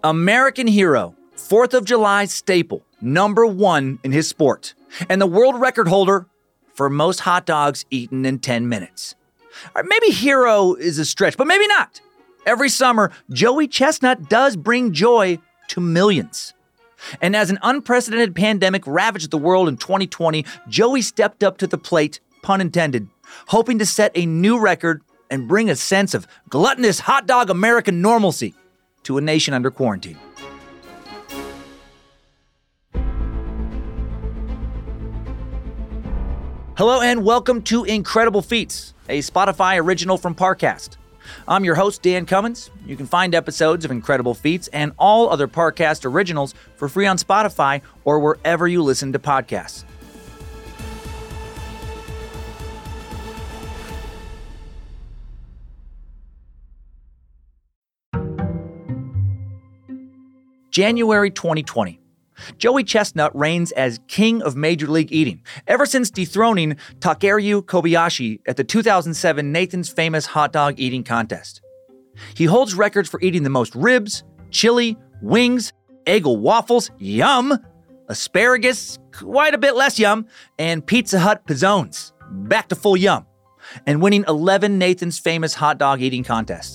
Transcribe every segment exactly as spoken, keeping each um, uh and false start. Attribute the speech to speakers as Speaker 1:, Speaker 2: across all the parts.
Speaker 1: American hero, fourth of July staple, number one in his sport, and the world record holder for most hot dogs eaten in ten minutes. Or maybe hero is a stretch, but maybe not. Every summer, Joey Chestnut does bring joy to millions. And as an unprecedented pandemic ravaged the world in twenty twenty, Joey stepped up to the plate, pun intended, hoping to set a new record and bring a sense of gluttonous hot dog American normalcy to a nation under quarantine. Hello and welcome to Incredible Feats, a Spotify original from Parcast. I'm your host, Dan Cummins. You can find episodes of Incredible Feats and all other Parcast originals for free on Spotify or wherever you listen to podcasts. January twenty twenty. Joey Chestnut reigns as king of Major League Eating, ever since dethroning Takeru Kobayashi at the two thousand seven Nathan's Famous Hot Dog Eating Contest. He holds records for eating the most ribs, chili, wings, Eggo waffles, yum, asparagus, quite a bit less yum, and Pizza Hut pizzones, back to full yum, and winning eleven Nathan's Famous Hot Dog Eating Contests.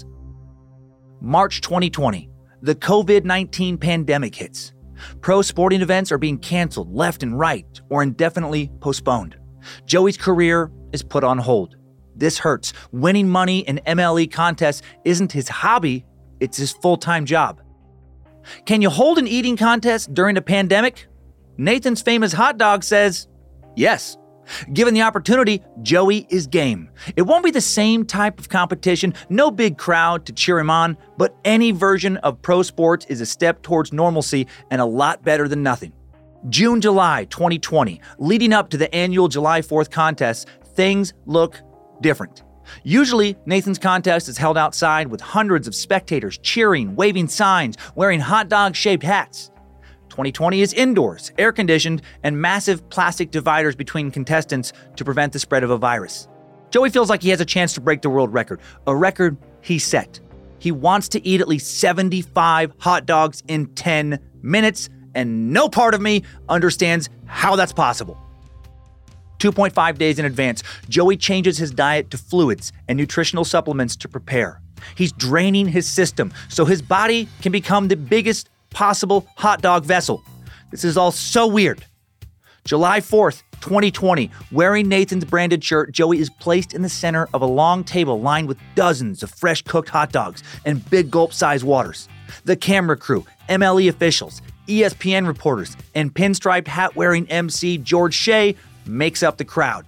Speaker 1: March twenty twenty. The covid nineteen pandemic hits. Pro sporting events are being canceled left and right or indefinitely postponed. Joey's career is put on hold. This hurts. Winning money in M L E contests isn't his hobby, it's his full-time job. Can you hold an eating contest during a pandemic? Nathan's Famous Hot Dog says yes. Given the opportunity, Joey is game. It won't be the same type of competition, no big crowd to cheer him on, but any version of pro sports is a step towards normalcy and a lot better than nothing. June, July twenty twenty, leading up to the annual July fourth contest, things look different. Usually, Nathan's contest is held outside with hundreds of spectators cheering, waving signs, wearing hot dog-shaped hats. twenty twenty is indoors, air-conditioned, and massive plastic dividers between contestants to prevent the spread of a virus. Joey feels like he has a chance to break the world record, a record he set. He wants to eat at least seventy-five hot dogs in ten minutes, and no part of me understands how that's possible. two point five days in advance, Joey changes his diet to fluids and nutritional supplements to prepare. He's draining his system so his body can become the biggest possible hot dog vessel. This is all so weird. July fourth, twenty twenty, wearing Nathan's branded shirt, Joey is placed in the center of a long table lined with dozens of fresh cooked hot dogs and big gulp-sized waters. The camera crew, M L E officials, E S P N reporters, and pinstriped hat-wearing M C George Shea makes up the crowd.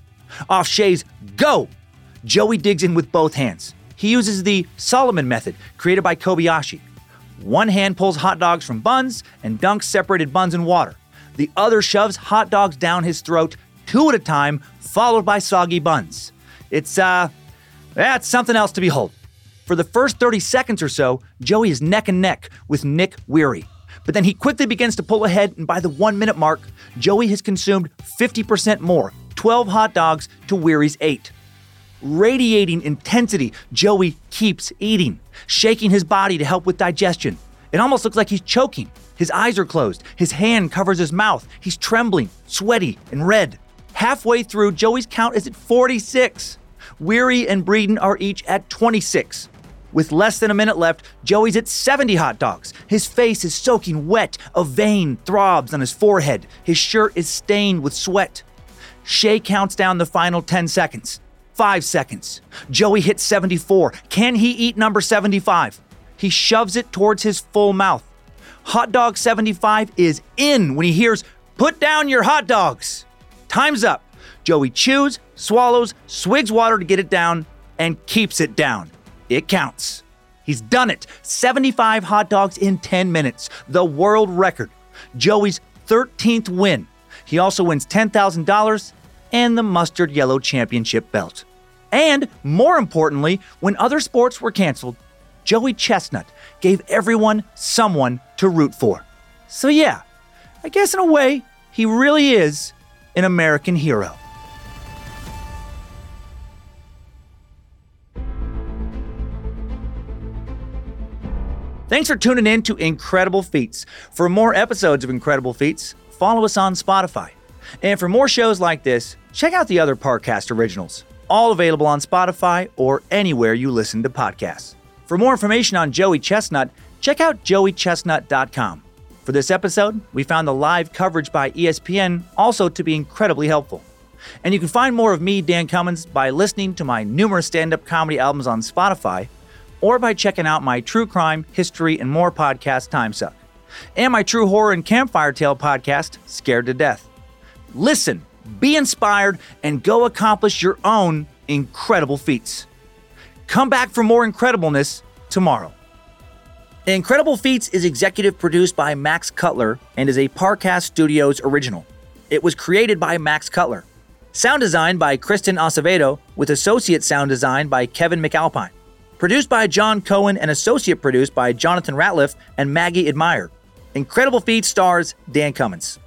Speaker 1: Off Shea's go, Joey digs in with both hands. He uses the Solomon method created by Kobayashi. One hand pulls hot dogs from buns and dunks separated buns in water. The other shoves hot dogs down his throat, two at a time, followed by soggy buns. It's, uh, that's something else to behold. For the first thirty seconds or so, Joey is neck and neck with Nick Weary. But then he quickly begins to pull ahead, and by the one-minute mark, Joey has consumed fifty percent more, twelve hot dogs to Weary's eight. Radiating intensity, Joey keeps eating, shaking his body to help with digestion. It almost looks like he's choking. His eyes are closed. His hand covers his mouth. He's trembling, sweaty, and red. Halfway through, Joey's count is at forty-six. Weary and Breeden are each at twenty-six. With less than a minute left, Joey's at seventy hot dogs. His face is soaking wet. A vein throbs on his forehead. His shirt is stained with sweat. Shea counts down the final ten seconds. Five seconds. Joey hits seventy-four. Can he eat number seventy-five? He shoves it towards his full mouth. Hot dog seventy-five is in when he hears, "Put down your hot dogs." Time's up. Joey chews, swallows, swigs water to get it down, and keeps it down. It counts. He's done it. seventy-five hot dogs in ten minutes. The world record. Joey's thirteenth win. He also wins ten thousand dollars and the mustard yellow championship belt. And more importantly, when other sports were canceled, Joey Chestnut gave everyone someone to root for. So yeah, I guess in a way, he really is an American hero. Thanks for tuning in to Incredible Feats. For more episodes of Incredible Feats, follow us on Spotify. And for more shows like this, check out the other Parcast originals, all available on Spotify or anywhere you listen to podcasts. For more information on Joey Chestnut, check out joey chestnut dot com. For this episode, we found the live coverage by E S P N also to be incredibly helpful. And you can find more of me, Dan Cummins, by listening to my numerous stand-up comedy albums on Spotify, or by checking out my true crime, history, and more podcast, Timesuck, and my true horror and campfire tale podcast, Scared to Death. Listen, be inspired, and go accomplish your own incredible feats. Come back for more incredibleness tomorrow. Incredible Feats is executive produced by Max Cutler and is a Parcast Studios original. It was created by Max Cutler. Sound design by Kristen Acevedo, with associate sound design by Kevin McAlpine. Produced by John Cohen and associate produced by Jonathan Ratliff and Maggie Admire. Incredible Feats stars Dan Cummins.